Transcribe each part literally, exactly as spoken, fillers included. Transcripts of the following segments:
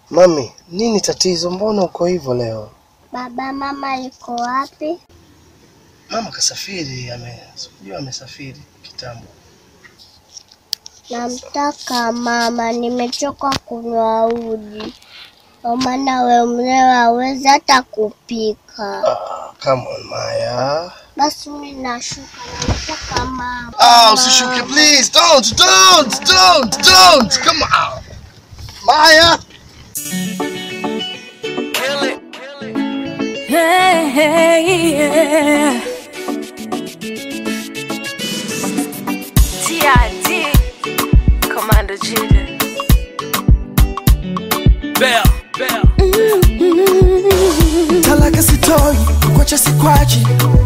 Mami, nini tatizo? Mbona uko hivyo leo? Baba, mama yuko wapi? Mama kasafiri, amesijua amesafiri kitambo. Namtaka mama, nimechoka kunywa uji. Mama na wewe mwenyewe hawezi hata kupika. Ah, come on Maya. Basi mimi nashuka, namtaka mama. Ah, usishuke please. Don't, don't, don't, don't. Come on. Maya. Kill it, kill it. Hey, hey, yeah. T I D Commander Jida. Bell, bell. Talaka sitoi, kukocha sikwachi.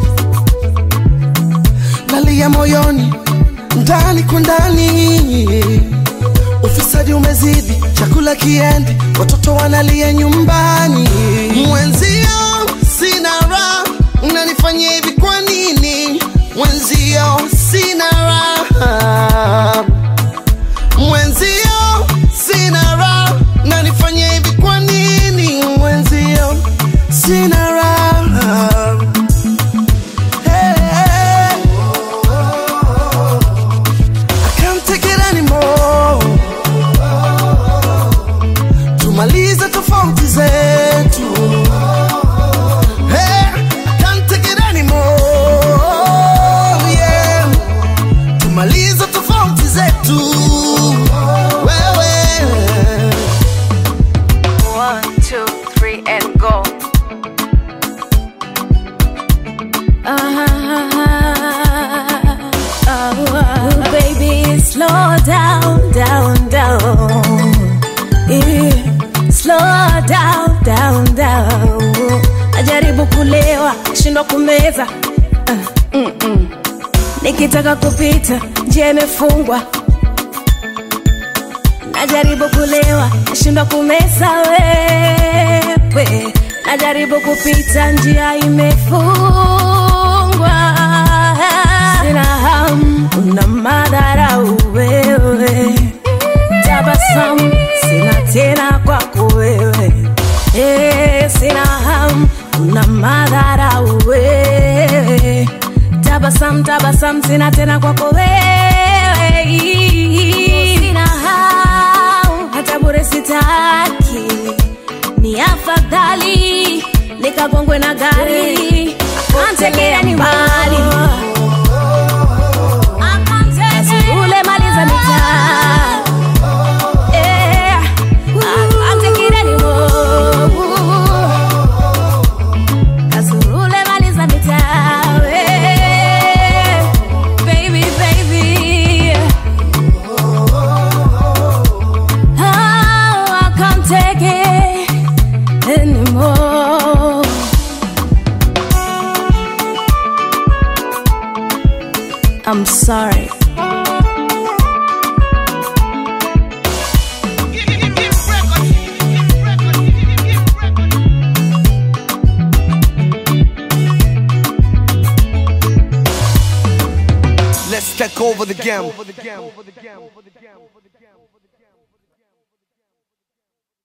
Nalia moyoni, ndani kwa ndani. Ufisadi umezidi, chakula kiendi, watoto wanalia nyumbani. Mwenzio sina raha, unanifanyia hivi kwa nini? Mwenzio sina raha. Mwenzio sina raha, unanifanyia hivi kwa nini? Mwenzio sina raha. Hey, I can't take it anymore. Tumaliza tofauti zetu. Hey, I can't take it anymore. Yeah, tumaliza tofauti zetu. Wewe. One, two, three, and go. Uh-huh. Oh, baby, slow down, down, down. Yeah. Slow down, down, down. Najaribu kulewa, shindwa kumeza. Uh, mm -mm. Nikitaka kupita, njia imefungwa. Najaribu kulewa, shindwa kumeza wewe. Najaribu kupita, njia imefungwa. Sina hamu, una madhara wewe. Tabasamu, sina tena kwako wewe. Eh, sina hamu, una madhara wewe. Tabasamu, tabasamu, sina tena kwako wewe. Sina hamu, hata bure sitaki. Ni afadhali nikagongwe na gari. Antelea ni mbali. Ule maliza mitaa. Eh, antekire ni mo. Kasurule maliza mitaa. Baby, baby. Oh, I can't take it anymore. I'm sorry. Let's take over the game.